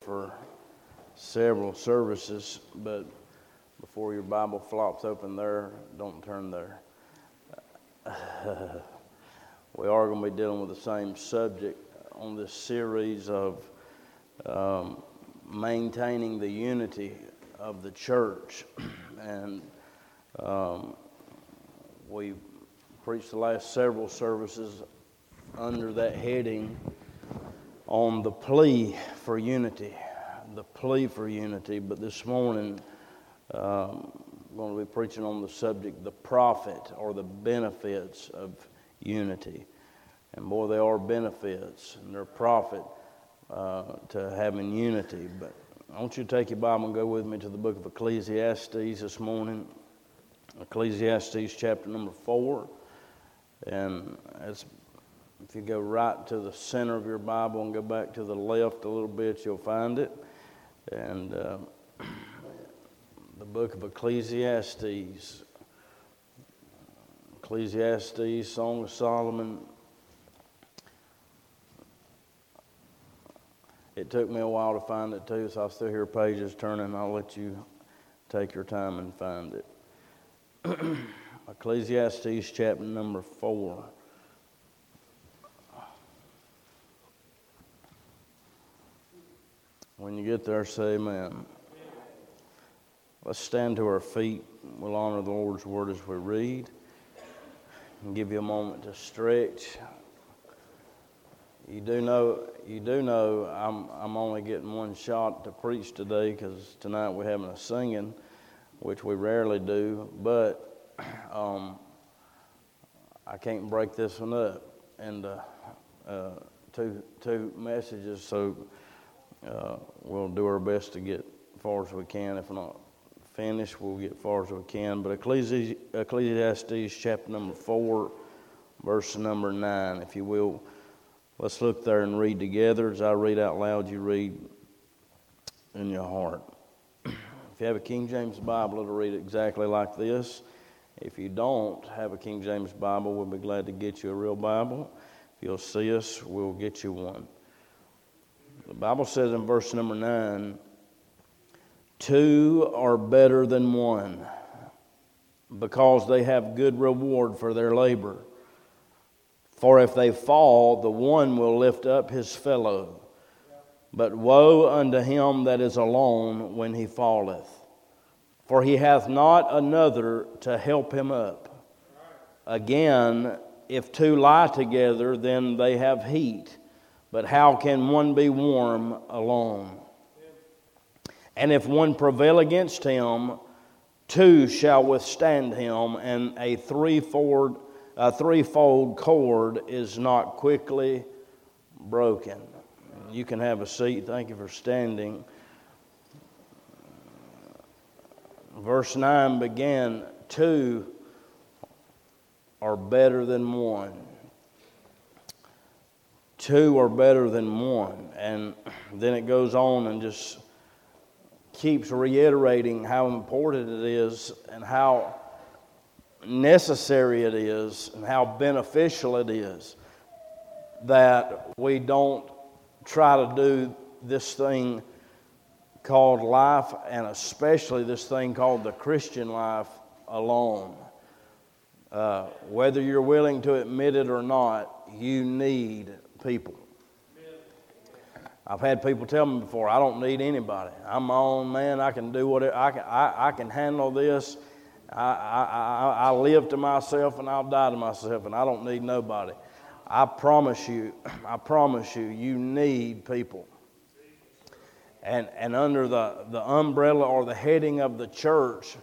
For several services, but before your Bible flops open there, don't turn there. We are going to be dealing with the same subject on this series of maintaining the unity of the church. And we preached the last several services under that heading on the plea for unity, but this morning I'm going to be preaching on the subject, the profit or the benefits of unity. And boy, there are benefits and there are profit to having unity. But I want you to take your Bible and go with me to the book of Ecclesiastes this morning. Ecclesiastes chapter number 4. And if you go right to the center of your Bible and go back to the left a little bit, you'll find it. And the book of Ecclesiastes, Song of Solomon. It took me a while to find it too, so I'll still hear pages turning. I'll let you take your time and find it. Ecclesiastes chapter number 4. When you get there, say amen. Let's stand to our feet. We'll honor the Lord's word as we read and give you a moment to stretch. You do know I'm only getting one shot to preach today because tonight we're having a singing, which we rarely do, but I can't break this one up into two messages, so we'll do our best to get as far as we can. If not finished, we'll get as far as we can. But Ecclesiastes chapter number 4, verse number 9, if you will. Let's look there and read together. As I read out loud, you read in your heart. If you have a King James Bible, it'll read exactly like this. If you don't have a King James Bible, we'll be glad to get you a real Bible. If you'll see us, we'll get you one. The Bible says in verse number 9, 2 are better than 1, because they have good reward for their labor. For if they fall, the one will lift up his fellow. But woe unto him that is alone when he falleth, for he hath not another to help him up. Again, if 2 lie together, then they have heat. But how can one be warm alone? And if one prevail against him, 2 shall withstand him, and a threefold cord is not quickly broken. You can have a seat. Thank you for standing. Verse 9 began, 2 are better than 1. 2 are better than 1. And then it goes on and just keeps reiterating how important it is and how necessary it is and how beneficial it is that we don't try to do this thing called life, and especially this thing called the Christian life, alone. Whether you're willing to admit it or not, you need people. I've had people tell me before, I don't need anybody. I'm my own man. I can do whatever. I can handle this. I live to myself and I'll die to myself, and I don't need nobody. I promise you, you need people. And under the umbrella or the heading of the church,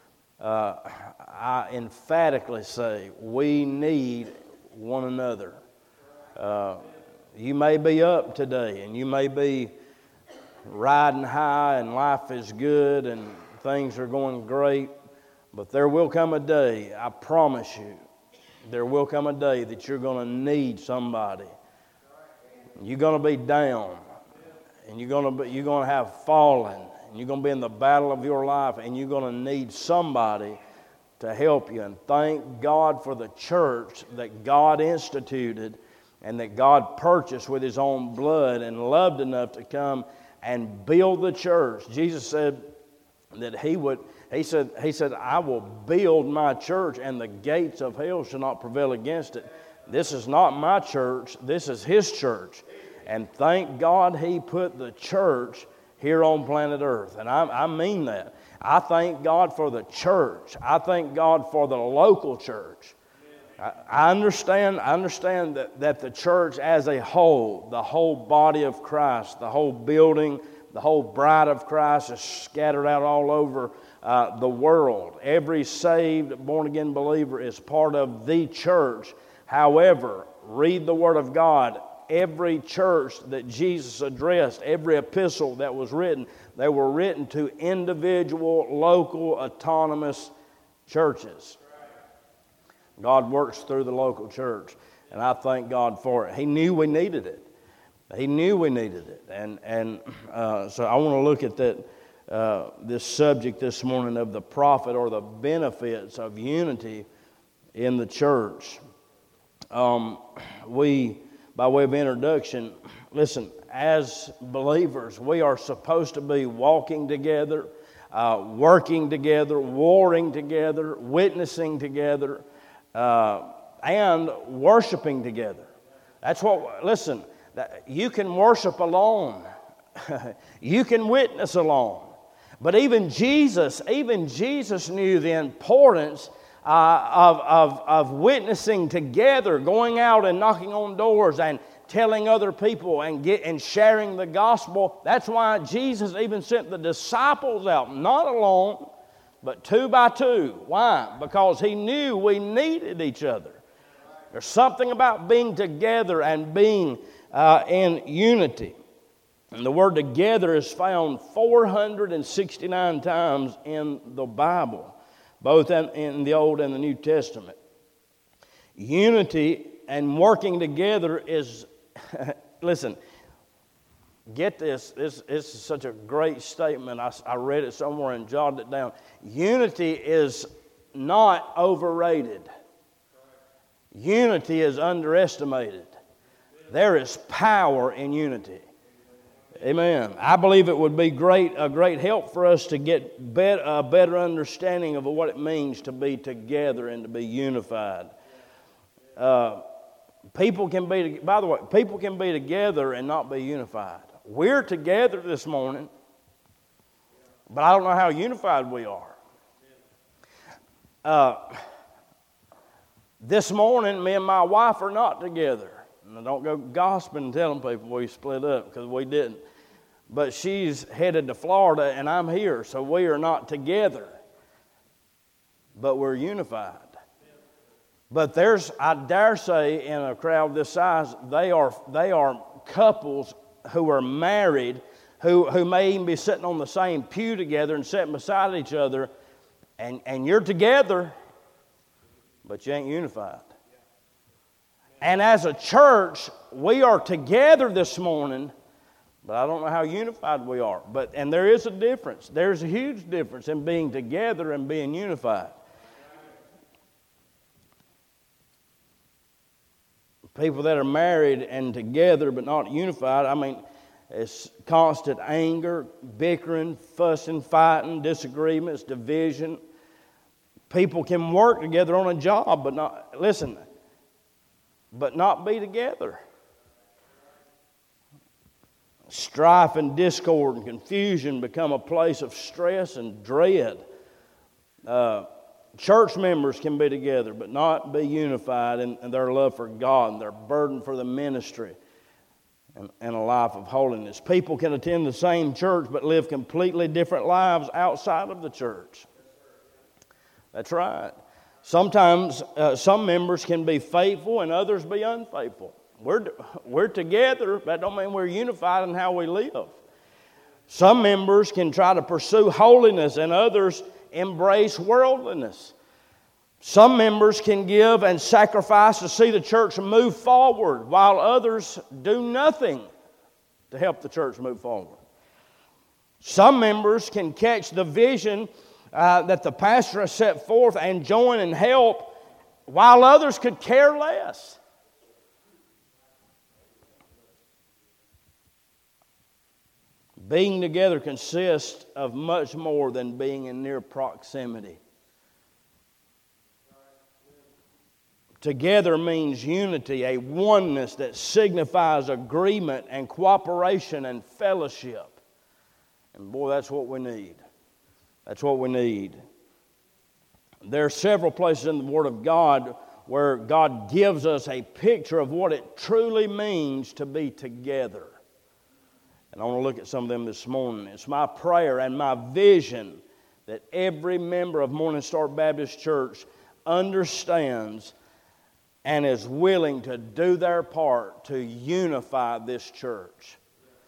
I emphatically say we need one another. You may be up today and you may be riding high and life is good and things are going great, but there will come a day, I promise you, there will come a day that you're going to need somebody. You're going to be down, and you're going to have fallen, and you're going to be in the battle of your life, and you're going to need somebody to help you. And thank God for the church that God instituted and that God purchased with His own blood and loved enough to come and build the church. Jesus said that he said, I will build my church and the gates of hell shall not prevail against it. This is not my church, this is His church. And thank God He put the church here on planet Earth. And I mean that. I thank God for the church. I thank God for the local church. I understand that the church as a whole, the whole body of Christ, the whole building, the whole bride of Christ is scattered out all over the world. Every saved, born-again believer is part of the church. However, read the Word of God. Every church that Jesus addressed, every epistle that was written, they were written to individual, local, autonomous churches. God works through the local church, and I thank God for it. He knew we needed it. He knew we needed it. And so I want to look at this subject this morning of the profit or the benefits of unity in the church. By way of introduction, listen, as believers, we are supposed to be walking together, working together, warring together, witnessing together, and worshiping together. That's what, listen, you can worship alone. You can witness alone. But even Jesus knew the importance of witnessing together, going out and knocking on doors and telling other people and sharing the gospel. That's why Jesus even sent the disciples out, not alone, but 2 by 2. Why? Because He knew we needed each other. There's something about being together and being in unity. And the word together is found 469 times in the Bible, both in the Old and the New Testament. Unity and working together is, listen, get this. This is such a great statement. I read it somewhere and jotted it down. Unity is not overrated. Unity is underestimated. There is power in unity. Amen. I believe it would be a great help for us to get a better understanding of what it means to be together and to be unified. People can be together and not be unified. We're together this morning, but I don't know how unified we are. This morning, me and my wife are not together. And I don't go gossiping and telling people we split up, because we didn't. But she's headed to Florida and I'm here, so we are not together. But we're unified. But I dare say, in a crowd this size, they are couples who are married, who may even be sitting on the same pew together and sitting beside each other, and you're together, but you ain't unified. And as a church, we are together this morning, but I don't know how unified we are. And there is a difference. There's a huge difference in being together and being unified. People that are married and together but not unified, I mean, it's constant anger, bickering, fussing, fighting, disagreements, division. People can work together on a job, but not be together. Strife and discord and confusion become a place of stress and dread. Church members can be together but not be unified in their love for God and their burden for the ministry and a life of holiness. People can attend the same church but live completely different lives outside of the church. That's right. Sometimes some members can be faithful and others be unfaithful. We're together, that don't mean we're unified in how we live. Some members can try to pursue holiness and others embrace worldliness. Some members can give and sacrifice to see the church move forward, while others do nothing to help the church move forward. Some members can catch the vision that the pastor has set forth and join and help, while others could care less. Being together consists of much more than being in near proximity. Together means unity, a oneness that signifies agreement and cooperation and fellowship. And boy, that's what we need. That's what we need. There are several places in the Word of God where God gives us a picture of what it truly means to be together. And I want to look at some of them this morning. It's my prayer and my vision that every member of Morning Star Baptist Church understands and is willing to do their part to unify this church.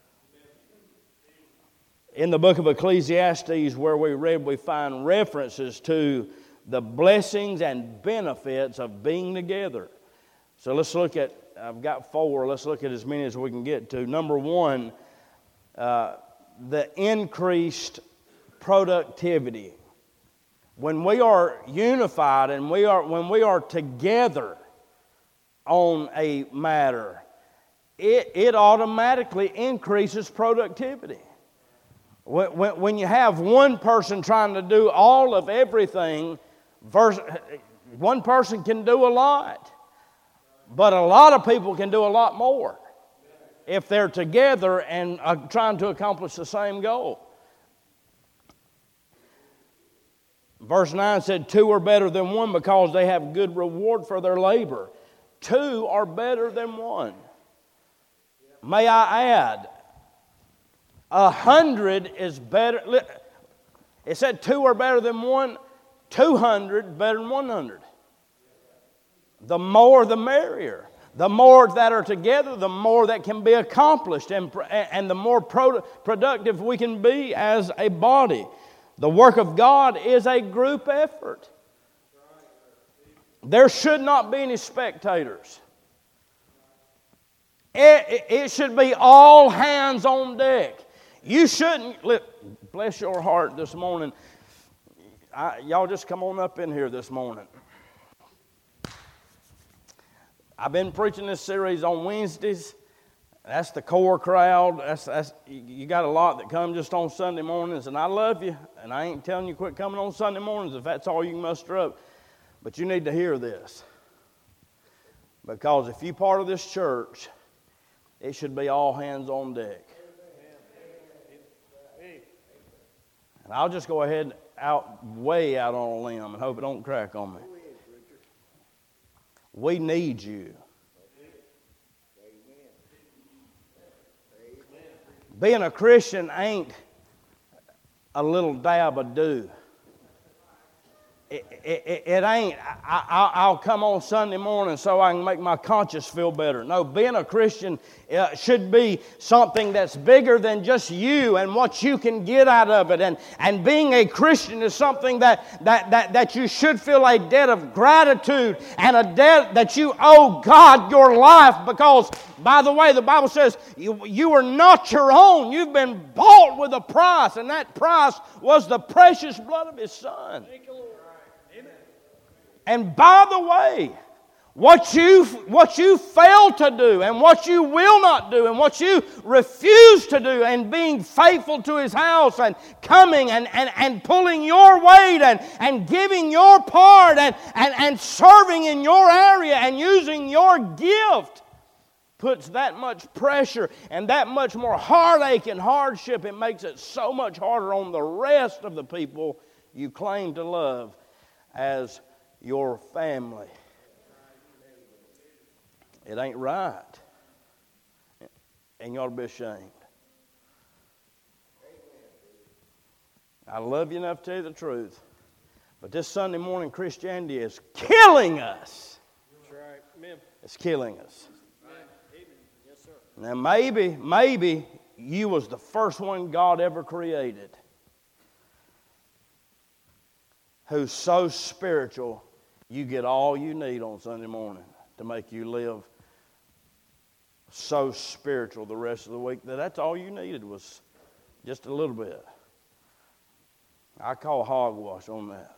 In the book of Ecclesiastes, where we read, we find references to the blessings and benefits of being together. So let's look at, I've got 4, let's look at as many as we can get to. Number 1, the increased productivity. When we are unified and when we are together on a matter, it automatically increases productivity. When you have one person trying to do all of everything, one person can do a lot, but a lot of people can do a lot more if they're together and are trying to accomplish the same goal. Verse 9 said, 2 are better than 1 because they have good reward for their labor. 2 are better than 1. May I add, 100 is better. It said 2 are better than 1. 200 better than 100. The more the merrier. The more that are together, the more that can be accomplished and the more productive we can be as a body. The work of God is a group effort. There should not be any spectators. It should be all hands on deck. You shouldn't, bless your heart this morning. Y'all just come on up in here this morning. I've been preaching this series on Wednesdays. That's the core crowd. You got a lot that come just on Sunday mornings, and I love you, and I ain't telling you quit coming on Sunday mornings if that's all you can muster up. But you need to hear this. Because if you're part of this church, it should be all hands on deck. And I'll just go ahead way out on a limb and hope it don't crack on me. We need you. Being a Christian ain't a little dab of do. It ain't, I'll come on Sunday morning so I can make my conscience feel better. No, being a Christian should be something that's bigger than just you and what you can get out of it. And being a Christian is something that you should feel a debt of gratitude and a debt that you owe God your life. Because, by the way, the Bible says you are not your own. You've been bought with a price, and that price was the precious blood of His Son. Thank you, Lord. And by the way, what you fail to do and what you will not do and what you refuse to do and being faithful to His house and coming and pulling your weight and giving your part and serving in your area and using your gift puts that much pressure and that much more heartache and hardship. It makes it so much harder on the rest of the people you claim to love as your family. It ain't right. And you ought to be ashamed. I love you enough to tell you the truth. But this Sunday morning Christianity is killing us. That's right. Amen. It's killing us. Amen. Yes, sir. Now maybe you was the first one God ever created who's so spiritual you get all you need on Sunday morning to make you live so spiritual the rest of the week that's all you needed was just a little bit. I call hogwash on that.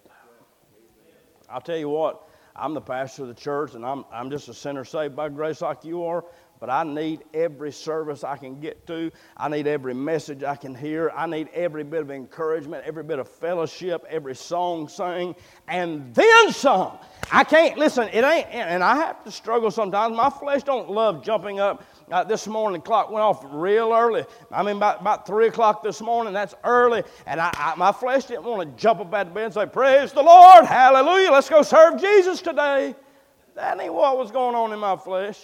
I'll tell you what, I'm the pastor of the church and I'm just a sinner saved by grace like you are, But I need every service I can get to. I need every message I can hear. I need every bit of encouragement, every bit of fellowship, every song sung, and then some. I can't, listen, it ain't, and I have to struggle sometimes. My flesh don't love jumping up. This morning, the clock went off real early. I mean, about 3 o'clock this morning. That's early. And my flesh didn't want to jump up out of bed and say, praise the Lord, hallelujah, let's go serve Jesus today. That ain't what was going on in my flesh.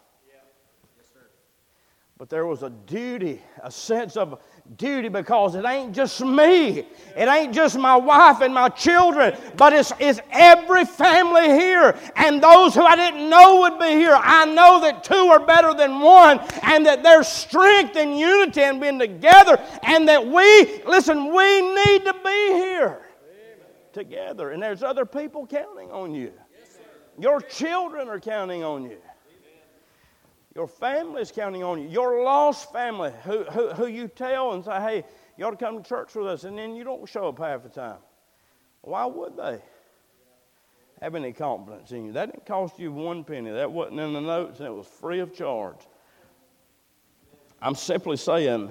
But there was a duty, a sense of duty, because it ain't just me. It ain't just my wife and my children, but it's every family here. And those who I didn't know would be here. I know that two are better than one, and that there's strength and unity in being together, and that we need to be here together. And there's other people counting on you. Your children are counting on you. Your family's counting on you. Your lost family who you tell and say, hey, you ought to come to church with us, and then you don't show up half the time. Why would they have any confidence in you? That didn't cost you one penny. That wasn't in the notes, and it was free of charge. I'm simply saying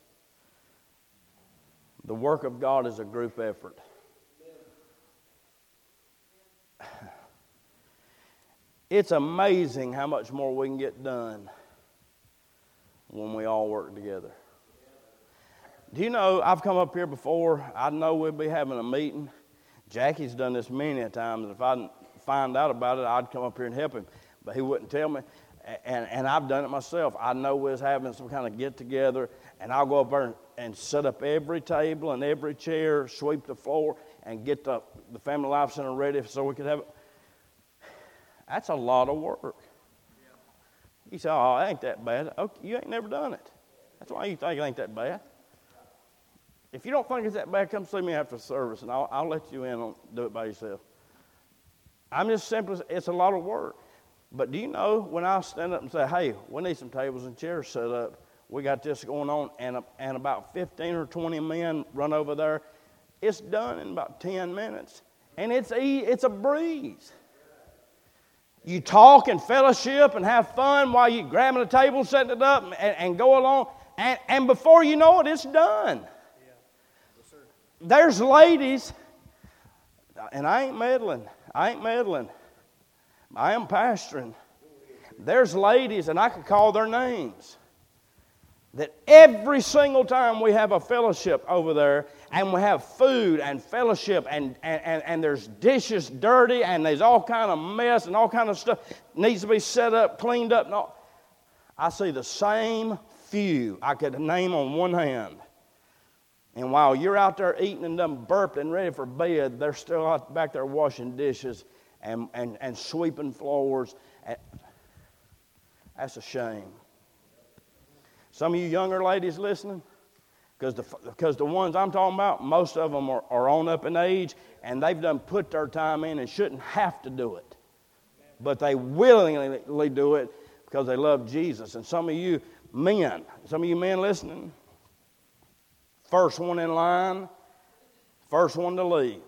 the work of God is a group effort. It's amazing how much more we can get done when we all work together. Do you know, I've come up here before. I know we'll be having a meeting. Jackie's done this many a times. If I didn't find out about it, I'd come up here and help him. But he wouldn't tell me. And I've done it myself. I know we was having some kind of get-together, and I'll go up there and set up every table and every chair, sweep the floor, and get the Family Life Center ready so we could have it. That's a lot of work. You say, oh, it ain't that bad. Okay, you ain't never done it. That's why you think it ain't that bad. If you don't think it's that bad, come see me after service, and I'll let you in on do it by yourself. I'm just simply, it's a lot of work. But do you know, when I stand up and say, hey, we need some tables and chairs set up, we got this going on, and about 15 or 20 men run over there, it's done in about 10 minutes. And it's a breeze. You talk and fellowship and have fun while you're grabbing a table, setting it up, and go along. And before you know it, it's done. Yeah. Yes, there's ladies, and I ain't meddling. I am pastoring. There's ladies, and I could call their names, that every single time we have a fellowship over there, and we have food and fellowship, and there's dishes dirty, and there's all kind of mess and all kind of stuff needs to be set up, cleaned up. No, I see the same few I could name on one hand. And while you're out there eating and done burped and ready for bed, they're still out back there washing dishes and sweeping floors. That's a shame. Some of you younger ladies listening, because the ones I'm talking about, most of them are on up in age, and they've done put their time in and shouldn't have to do it. But they willingly do it because they love Jesus. And some of you men listening, first one in line, first one to leave.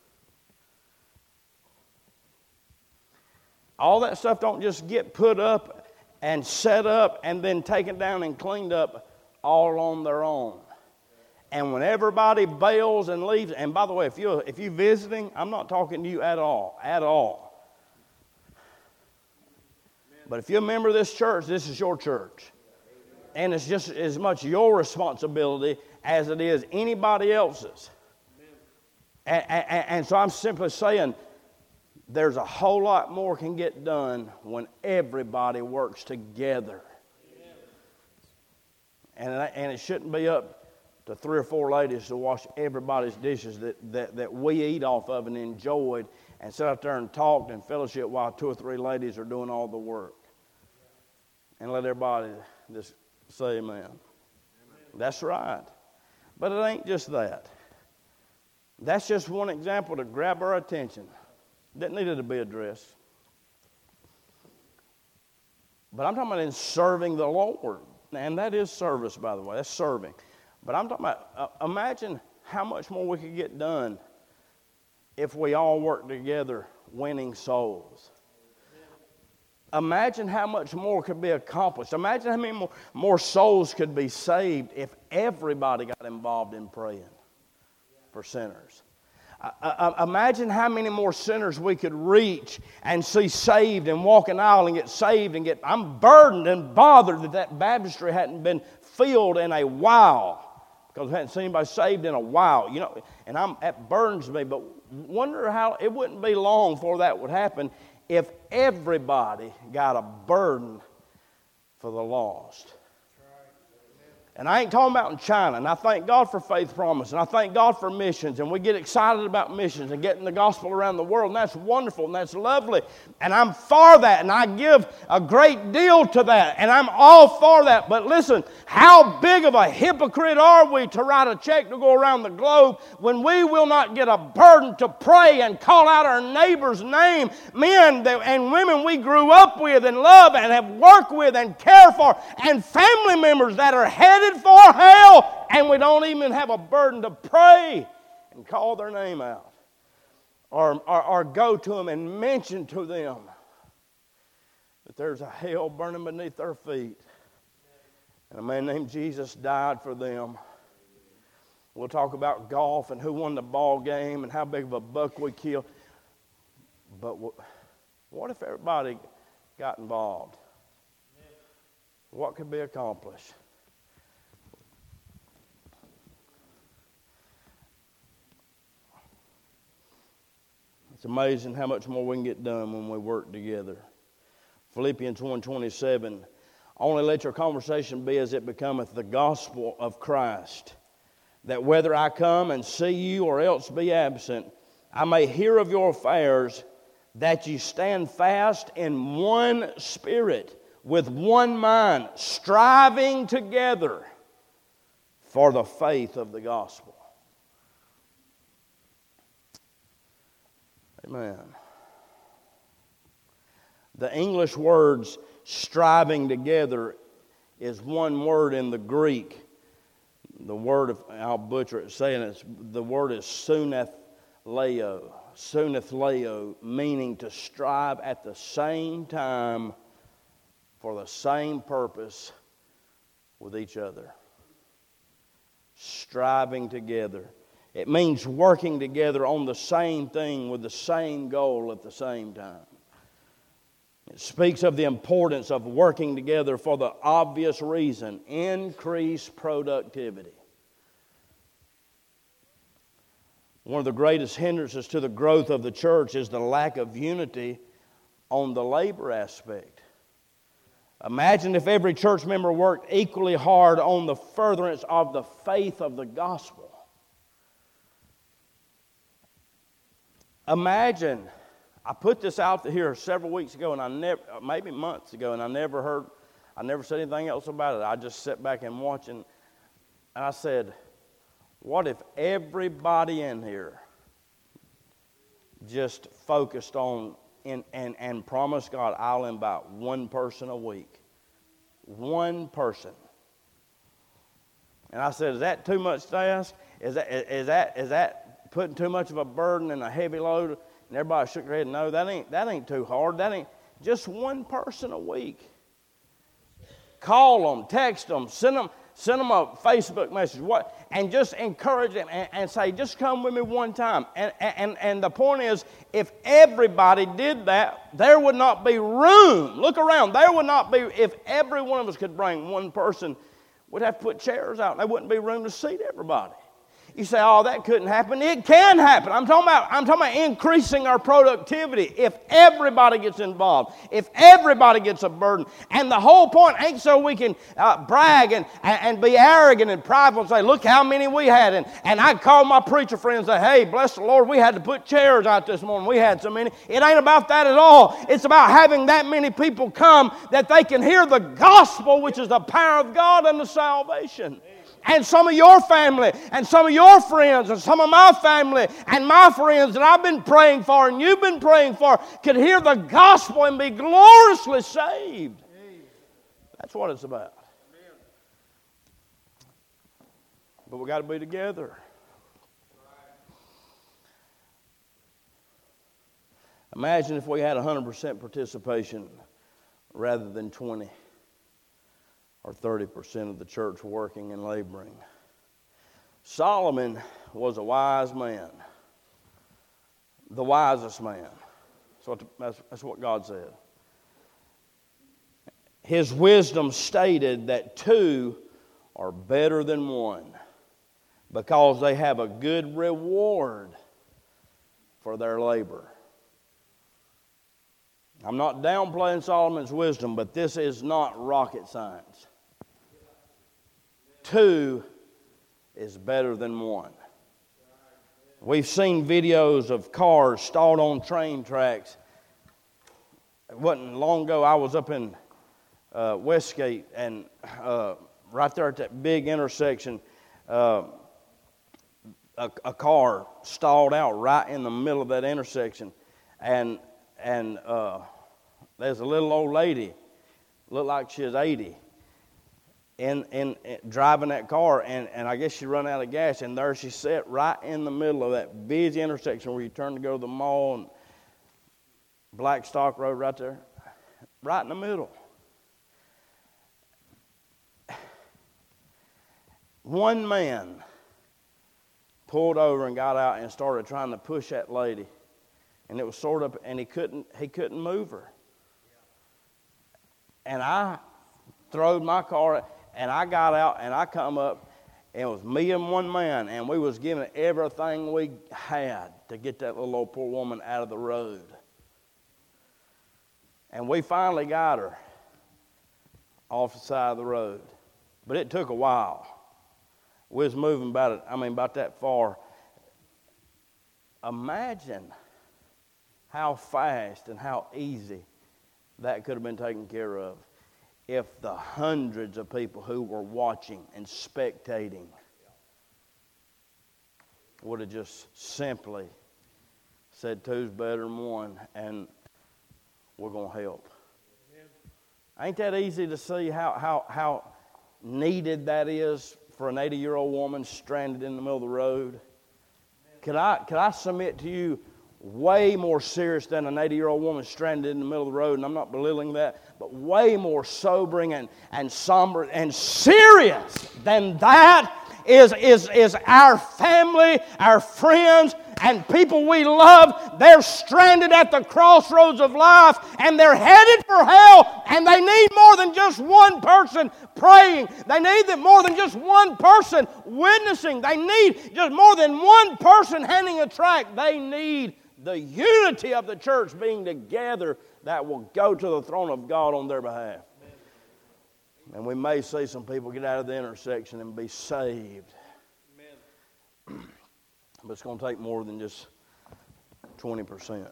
All that stuff don't just get put up and set up and then taken down and cleaned up all on their own. And when everybody bails and leaves, and by the way, if you're visiting, I'm not talking to you at all. But if you're a member of this church, this is your church. And it's just as much your responsibility as it is anybody else's. And so I'm simply saying, there's a whole lot more can get done when everybody works together. And it shouldn't be up to 3 or 4 ladies to wash everybody's dishes that we eat off of and enjoyed, and sit out there and talk and fellowship while 2 or 3 ladies are doing all the work. And let everybody just say amen. That's right. But it ain't just that. That's just one example to grab our attention that needed to be addressed. But I'm talking about in serving the Lord. And that is service, by the way. That's serving. But I'm talking about, imagine how much more we could get done if we all work together winning souls. Imagine how much more could be accomplished. Imagine how many more souls could be saved if everybody got involved in praying for sinners. Imagine how many more sinners we could reach and see saved and walk an aisle and get saved and get... I'm burdened and bothered that baptistry hadn't been filled in a while, because we hadn't seen anybody saved in a while. You know, and that burdens me, but wonder how it wouldn't be long before that would happen if everybody got a burden for the lost. And I ain't talking about in China. And I thank God for Faith Promise. And I thank God for missions. And we get excited about missions and getting the gospel around the world. And that's wonderful and that's lovely. And I'm for that. And I give a great deal to that. And I'm all for that. But listen, how big of a hypocrite are we to write a check to go around the globe when we will not get a burden to pray and call out our neighbor's name? Men and women we grew up with and love and have worked with and care for, and family members that are headed for hell, and we don't even have a burden to pray and call their name out or go to them and mention to them that there's a hell burning beneath their feet and a man named Jesus died for them. We'll talk about golf and who won the ball game and how big of a buck we killed, but what if everybody got involved? What could be accomplished? It's amazing how much more we can get done when we work together. Philippians 1:27, only let your conversation be as it becometh the gospel of Christ, that whether I come and see you or else be absent, I may hear of your affairs, that you stand fast in one spirit, with one mind, striving together for the faith of the gospel. Amen. The English words striving together is one word in the Greek. The word, I'll butcher it saying the word is sunethleo. Sunethleo, meaning to strive at the same time for the same purpose with each other. Striving together. It means working together on the same thing with the same goal at the same time. It speaks of the importance of working together for the obvious reason, increased productivity. One of the greatest hindrances to the growth of the church is the lack of unity on the labor aspect. Imagine if every church member worked equally hard on the furtherance of the faith of the gospel. Imagine, I put this out here several weeks ago, and maybe months ago, and I never said anything else about it. I just sat back and watched, and I said, what if everybody in here just focused on and promised God, I'll invite one person a week. One person. And I said, is that too much to ask? Is that putting too much of a burden and a heavy load? And everybody shook their head. No, that ain't too hard. That ain't just one person a week. Call them, text them, send them a Facebook message. And just encourage them and say, just come with me one time. And the point is, if everybody did that, there would not be room. Look around. There would not be, if every one of us could bring one person, we'd have to put chairs out. There wouldn't be room to seat everybody. You say, oh, that couldn't happen. It can happen. I'm talking about increasing our productivity if everybody gets involved, if everybody gets a burden. And the whole point ain't so we can brag and be arrogant and prideful and say, look how many we had. And I call my preacher friends and say, hey, bless the Lord, we had to put chairs out this morning. We had so many. It ain't about that at all. It's about having that many people come that they can hear the gospel, which is the power of God unto salvation. And some of your family, and some of your friends, and some of my family, and my friends that I've been praying for, and you've been praying for, could hear the gospel and be gloriously saved. That's what it's about. But we got to be together. Imagine if we had 100% participation rather than 20 or 30% of the church working and laboring. Solomon was a wise man, the wisest man. That's what God said. His wisdom stated that two are better than one because they have a good reward for their labor. I'm not downplaying Solomon's wisdom, but this is not rocket science. Two is better than one. We've seen videos of cars stalled on train tracks. It wasn't long ago I was up in Westgate, and right there at that big intersection, a car stalled out right in the middle of that intersection, and there's a little old lady, looked like she was 80, in driving that car, and I guess she run out of gas, and there she sat right in the middle of that busy intersection where you turn to go to the mall and Blackstock Road right there, right in the middle. One man pulled over and got out and started trying to push that lady, and it was sort of, and he couldn't move her. And I throwed my car, and I got out, and I come up, and it was me and one man, and we was giving everything we had to get that little old poor woman out of the road. And we finally got her off the side of the road. But it took a while. We was moving about that far. Imagine how fast and how easy that could have been taken care of if the hundreds of people who were watching and spectating would have just simply said two's better than one, and we're going to help. Amen. Ain't that easy to see how needed that is for an 80-year-old woman stranded in the middle of the road? Could I submit to you, way more serious than an 80-year-old woman stranded in the middle of the road, and I'm not belittling that, but way more sobering and somber and serious than that is our family, our friends, and people we love. They're stranded at the crossroads of life, and they're headed for hell, and they need more than just one person praying. They need more than just one person witnessing. They need just more than one person handing a tract. They need the unity of the church being together that will go to the throne of God on their behalf. And we may see some people get out of the intersection and be saved. Amen. But it's going to take more than just 20%.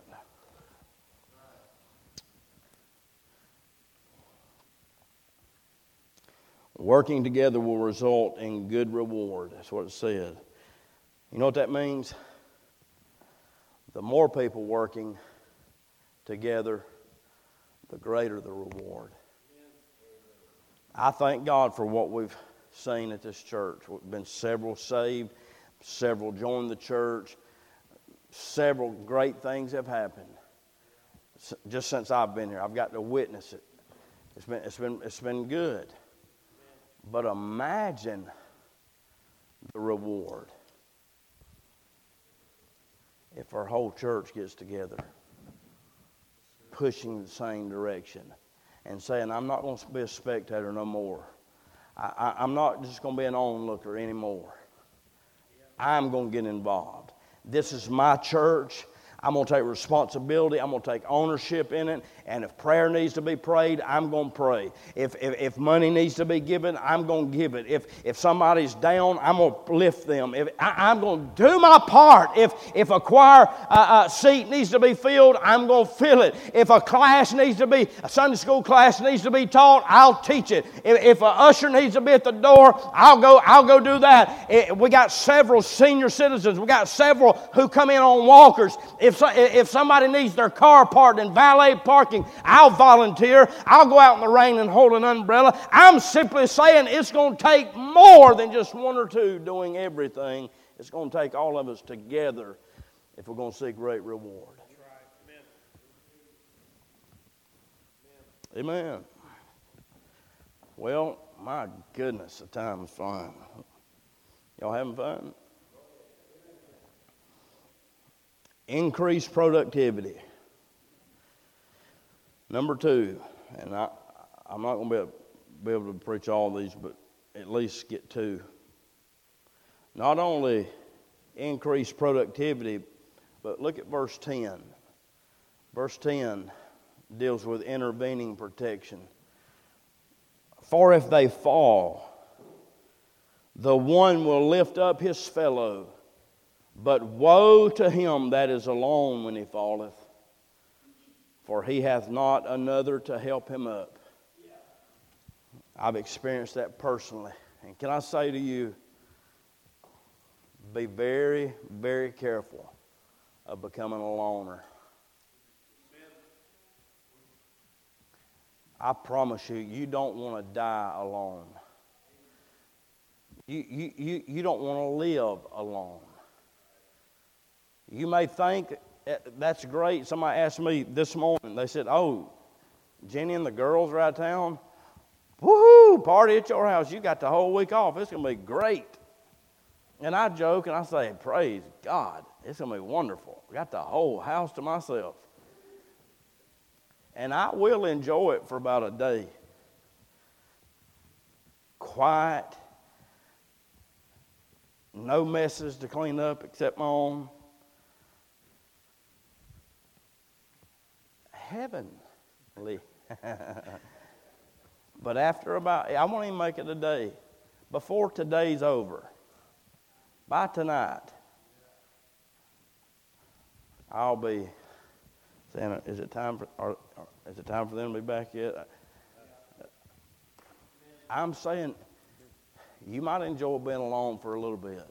Working together will result in good reward. That's what it said. You know what that means? The more people working together, the greater the reward. I thank God for what we've seen at this church. We've been several saved, several joined the church, several great things have happened. Just since I've been here, I've got to witness it. It's been good. But imagine the reward if our whole church gets together, pushing the same direction and saying, I'm not going to be a spectator no more. I'm not just going to be an onlooker anymore. I'm going to get involved. This is my church. I'm going to take responsibility. I'm going to take ownership in it. And if prayer needs to be prayed, I'm going to pray. If money needs to be given, I'm going to give it. If somebody's down, I'm going to lift them. I'm going to do my part. If a choir seat needs to be filled, I'm going to fill it. If a Sunday school class needs to be taught, I'll teach it. If an usher needs to be at the door, I'll go do that. We got several senior citizens. We got several who come in on walkers. If somebody needs their car parked in valet parking, I'll volunteer. I'll go out in the rain and hold an umbrella. I'm simply saying it's going to take more than just one or two doing everything. It's going to take all of us together if we're going to see great reward. Amen. Well, my goodness, the time is flying. Y'all having fun? Increase productivity. Number 2, and I'm not going to be able to preach all these, but at least get 2. Not only increase productivity, but look at verse 10. Verse 10 deals with intervening protection. For if they fall, the one will lift up his fellow, but woe to him that is alone when he falleth, for he hath not another to help him up. I've experienced that personally. And can I say to you, be very, very careful of becoming a loner. I promise you, you don't want to die alone. You don't want to live alone. You may think that's great. Somebody asked me this morning, they said, oh, Jenny and the girls are out of town. Woohoo, party at your house. You got the whole week off. It's going to be great. And I joke and I say, praise God, it's going to be wonderful. I got the whole house to myself. And I will enjoy it for about a day. Quiet. No messes to clean up except my own. Heavenly. But after about, I won't even make it a day. Before today's over, by tonight, I'll be saying, is it time for them to be back yet? I'm saying, you might enjoy being alone for a little bit.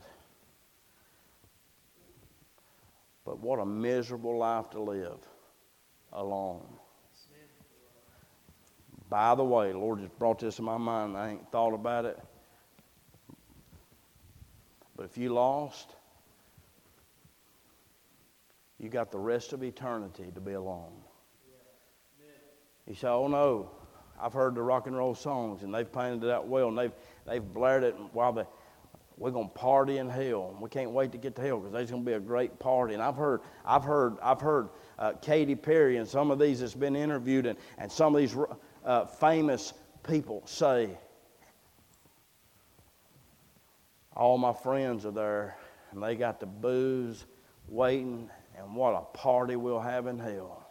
But what a miserable life to live alone. By the way, the Lord just brought this in my mind. I ain't thought about it. But if you lost, you got the rest of eternity to be alone. You say, oh no, I've heard the rock and roll songs and they've painted it out well and they've blared it while we're going to party in hell. We can't wait to get to hell because there's going to be a great party. And I've heard Katy Perry and some of these that's been interviewed and some of these famous people say, all my friends are there and they got the booze waiting, and what a party we'll have in hell.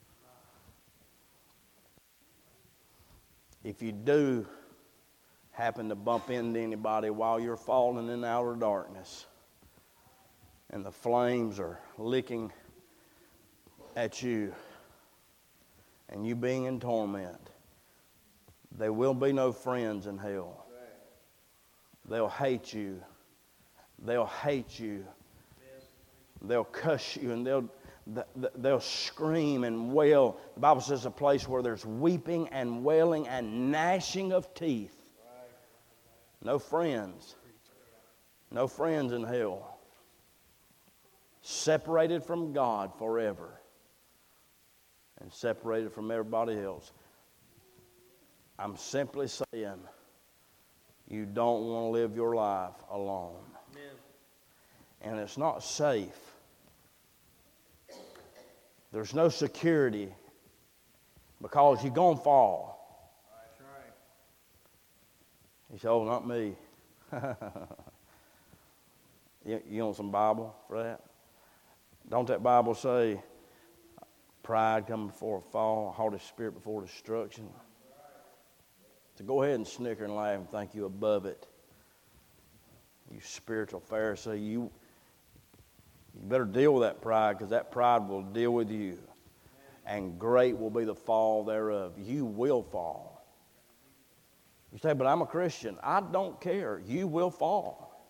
If you do happen to bump into anybody while you're falling in outer darkness and the flames are licking at you and you being in torment, there will be no friends in hell. They'll hate you. They'll hate you. They'll cuss you and they'll scream and wail. The Bible says a place where there's weeping and wailing and gnashing of teeth. No friends. No friends in hell. Separated from God forever. And separated from everybody else. I'm simply saying, you don't want to live your life alone. Amen. And it's not safe. There's no security because you're going to fall. That's right. You say, oh, not me. You want some Bible for that? Don't that Bible say, pride come before a fall, haughty spirit before destruction? So go ahead and snicker and laugh and think you above it. You spiritual Pharisee, you better deal with that pride, because that pride will deal with you. And great will be the fall thereof. You will fall. You say, but I'm a Christian. I don't care. You will fall.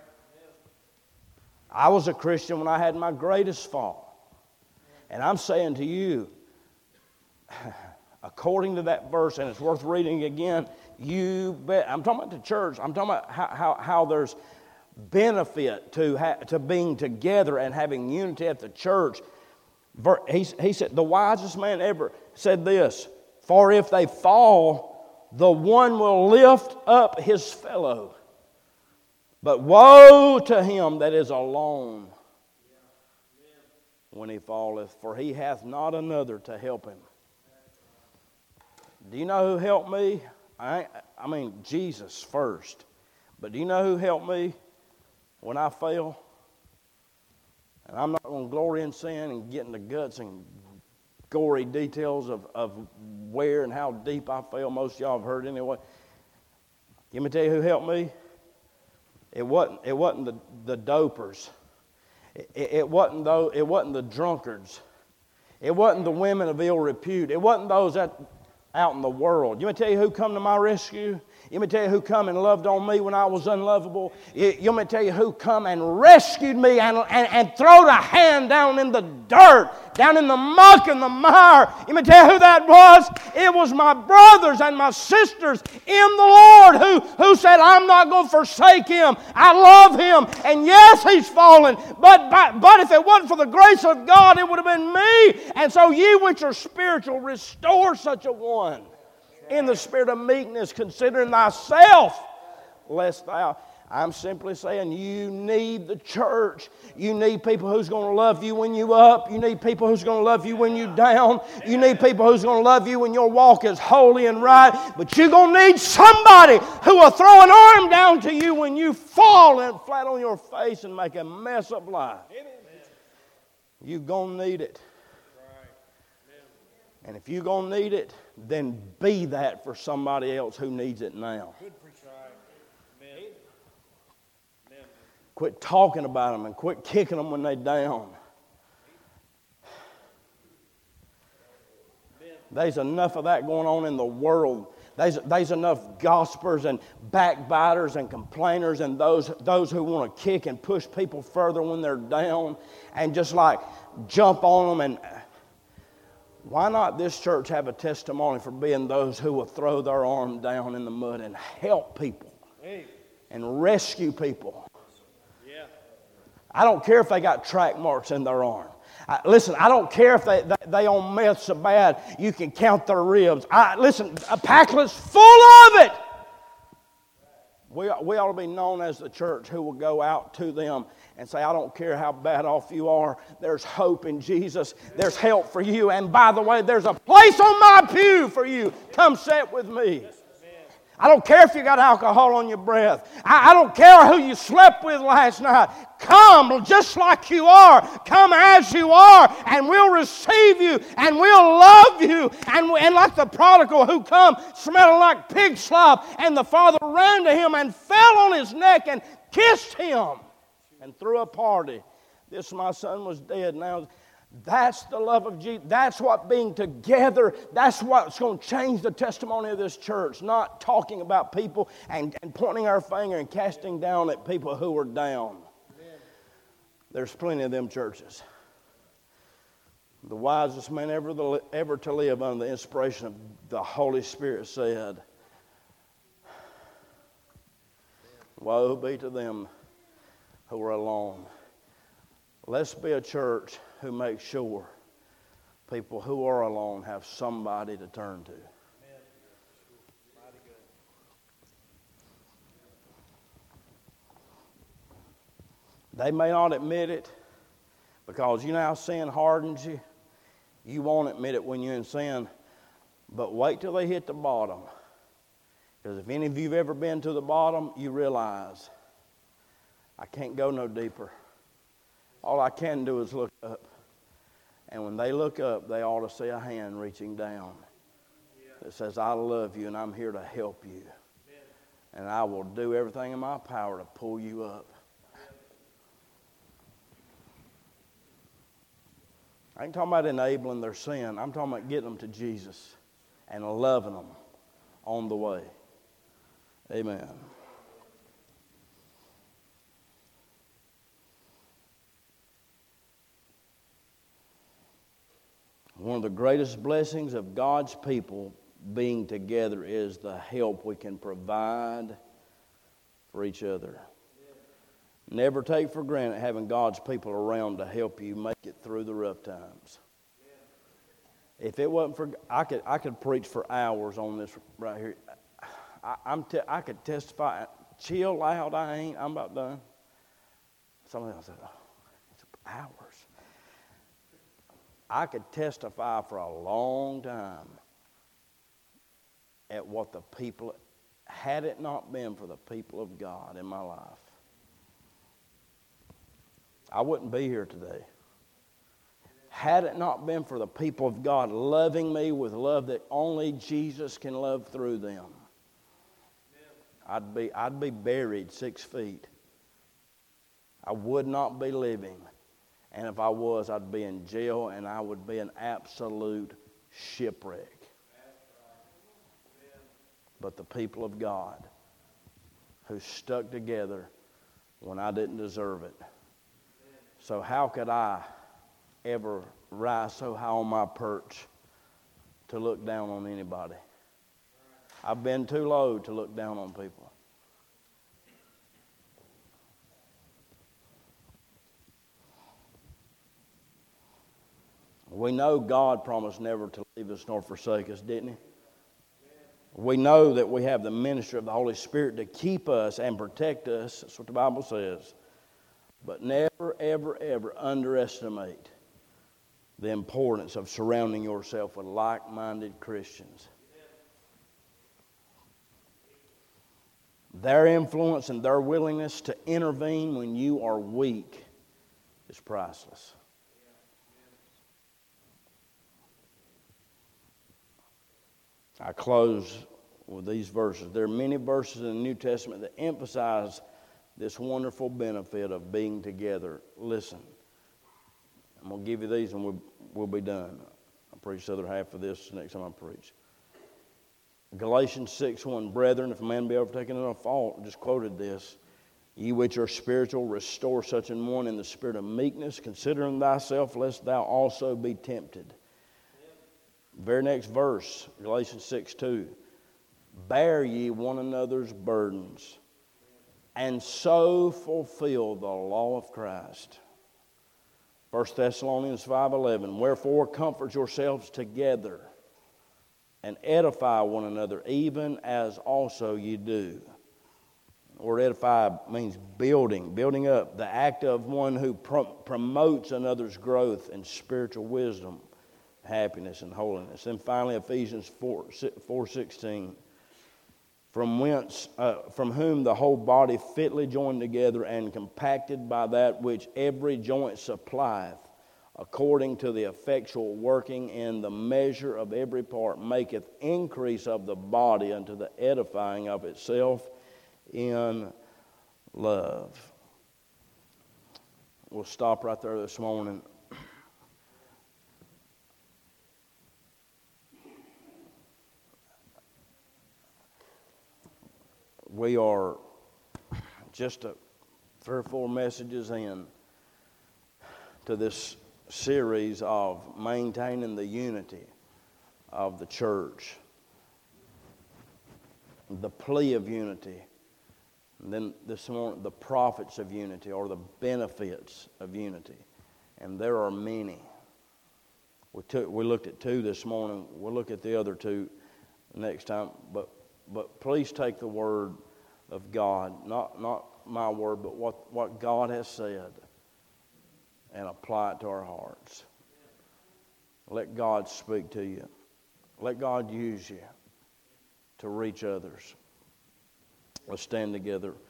I was a Christian when I had my greatest fall. And I'm saying to you, according to that verse, and it's worth reading again, you bet. I'm talking about the church. I'm talking about how there's benefit to being together and having unity at the church. He said, the wisest man ever said this, For if they fall, the one will lift up his fellow. But woe to him that is alone when he falleth, for he hath not another to help him. Do you know who helped me? I mean, Jesus first. But do you know who helped me when I fell? And I'm not going to glory in sin and get in the guts and gory details of where and how deep I fell. Most of y'all have heard anyway. Let me tell you who helped me. It wasn't the dopers. It wasn't the drunkards. It wasn't the women of ill repute. It wasn't those out in the world. You want me to tell you who come to my rescue? You want me to tell you who come and loved on me when I was unlovable? You want me to tell you who come and rescued me and throwed a hand down in the dirt, down in the muck and the mire? You want me to tell you who that was? It was my brothers and my sisters in the Lord who said, I'm not going to forsake him. I love him. And yes, he's fallen. But if it wasn't for the grace of God, it would have been me. And so ye which are spiritual, restore such a one in the spirit of meekness, considering thyself, lest thou... I'm simply saying you need the church. You need people who's going to love you when you up. You need people who's going to love you when you down. You need people who's going to love you when your walk is holy and right. But you're going to need somebody who will throw an arm down to you when you fall and flat on your face and make a mess of life. You're going to need it. And if you're going to need it, then be that for somebody else who needs it now. Quit talking about them and quit kicking them when they're down. There's enough of that going on in the world. There's enough gossipers and backbiters and complainers and those who want to kick and push people further when they're down and just like jump on them. And why not this church have a testimony for being those who will throw their arm down in the mud and help people and rescue people? I don't care if they got track marks in their arm. Listen, I don't care if they on meth so bad you can count their ribs. Listen, a Packlet's full of it. We ought to be known as the church who will go out to them and say, I don't care how bad off you are. There's hope in Jesus. There's help for you. And by the way, there's a place on my pew for you. Come sit with me. I don't care if you got alcohol on your breath. I don't care who you slept with last night. Come just like you are. Come as you are, and we'll receive you, and we'll love you. And like the prodigal who come smelling like pig slop, and the father ran to him and fell on his neck and kissed him and threw a party. This my son was dead, now. That's the love of Jesus. That's what being together, that's what's going to change the testimony of this church. Not talking about people and pointing our finger and casting down at people who are down. Amen. There's plenty of them churches. The wisest man ever to live under the inspiration of the Holy Spirit said, woe be to them who are alone. Let's be a church who makes sure people who are alone have somebody to turn to. They may not admit it because you know how sin hardens you. You won't admit it when you're in sin, but wait till they hit the bottom. Because if any of you have ever been to the bottom, you realize I can't go no deeper. All I can do is look up. And when they look up, they ought to see a hand reaching down that says, I love you and I'm here to help you. And I will do everything in my power to pull you up. I ain't talking about enabling their sin. I'm talking about getting them to Jesus and loving them on the way. Amen. One of the greatest blessings of God's people being together is the help we can provide for each other. Never take for granted having God's people around to help you make it through the rough times. If it wasn't for, I could preach for hours on this right here. I could testify. Chill loud, I ain't. I'm about done. Somebody else said, oh, it's hours. I could testify for a long time at what the people, had it not been for the people of God in my life, I wouldn't be here today. Had it not been for the people of God loving me with love that only Jesus can love through them, I'd be buried 6 feet. I would not be living. And if I was, I'd be in jail, and I would be an absolute shipwreck. But the people of God who stuck together when I didn't deserve it. So how could I ever rise so high on my perch to look down on anybody? I've been too low to look down on people. We know God promised never to leave us nor forsake us, didn't He? We know that we have the ministry of the Holy Spirit to keep us and protect us. That's what the Bible says. But never, ever, ever underestimate the importance of surrounding yourself with like-minded Christians. Their influence and their willingness to intervene when you are weak is priceless. I close with these verses. There are many verses in the New Testament that emphasize this wonderful benefit of being together. Listen, I'm going to give you these and we'll be done. I'll preach the other half of this next time I preach. Galatians 6:1, brethren, if a man be overtaken in a fault, I just quoted this. Ye which are spiritual, restore such an one in the spirit of meekness, considering thyself, lest thou also be tempted. Very next verse, Galatians 6:2. Bear ye one another's burdens, and so fulfill the law of Christ. 1 Thessalonians 5:11. Wherefore comfort yourselves together, and edify one another, even as also ye do. The word edify means building up, the act of one who promotes another's growth in spiritual wisdom, happiness, and holiness. And finally, Ephesians 4:16. From whom the whole body fitly joined together and compacted by that which every joint supplieth, according to the effectual working in the measure of every part, maketh increase of the body unto the edifying of itself in love. We'll stop right there this morning. We are just 3 or 4 messages in to this series of maintaining the unity of the church, the plea of unity, and then this morning the profits of unity or the benefits of unity, and there are many. We looked at 2 this morning. We'll look at the other 2 next time, but please take the word of God, not my word, but what God has said, and apply it to our hearts. Let God speak to you. Let God use you to reach others. Let's stand together.